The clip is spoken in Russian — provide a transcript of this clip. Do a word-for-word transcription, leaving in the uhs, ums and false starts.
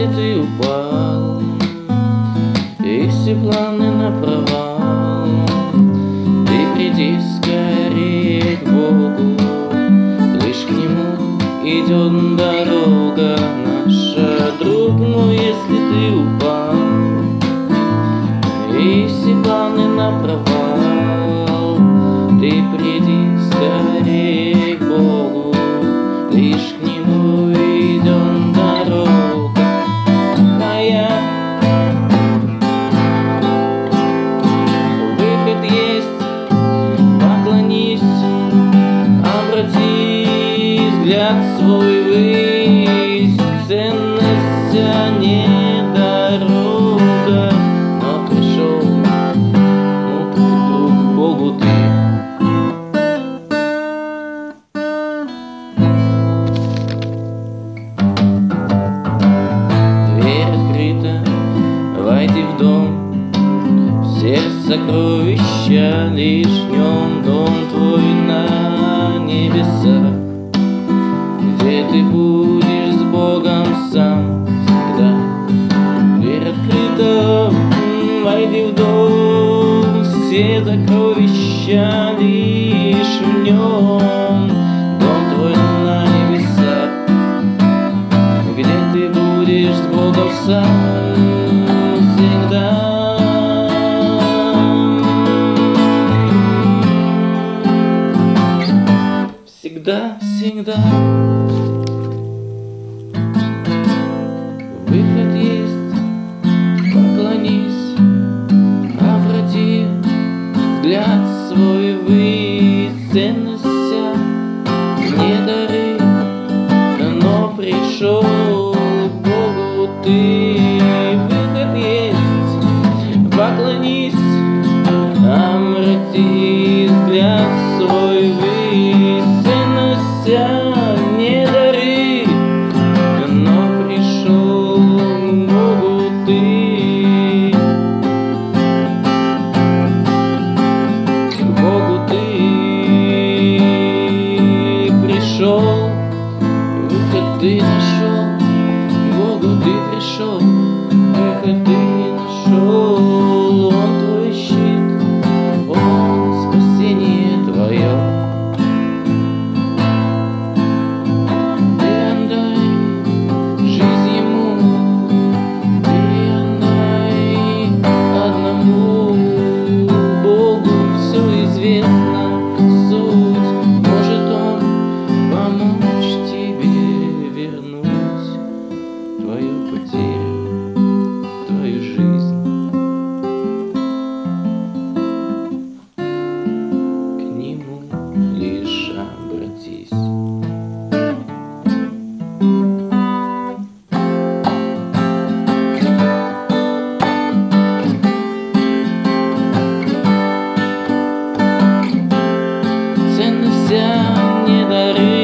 если ты упал, и все планы на провал, ты приди скорее к Богу, лишь к Нему идет дорога наша, друг мой, если ты упал, и все планы на провал, ты приди скорее к Богу, лишь к Нему идет дорога моя. Выход есть, поклонись, обрати взгляд свой ввысь, ценность, а не дорога, но пришел, ну ты друг к Богу ты. Войди в дом, все сокровища лишь в нем, дом твой на небесах, где ты будешь с Богом сам всегда. Дверь открыта, войди в дом, все сокровища лишь в нем, дом твой на небесах, где ты будешь с Богом сам всегда. Всегда, всегда. Выход есть, поклонись, обрати взгляд свой ввысь, ценность вся, не дары, но пришел к Богу ты. Выход есть, поклонись, обрати взгляд свой ввысь, ценность вся, не дары, но пришел к Богу ты. К Богу ты пришел, выход ты нашел, к Богу ты пришел, выход ты нашел, Он твой щит, Он спасение твое. Ты отдай жизнь Ему, ты отдай одному Богу, все известно, суть, может Он помочь тебе вернуть твою потерю, твою жизнь. К Нему лишь обратись. Ценность вся, не дары,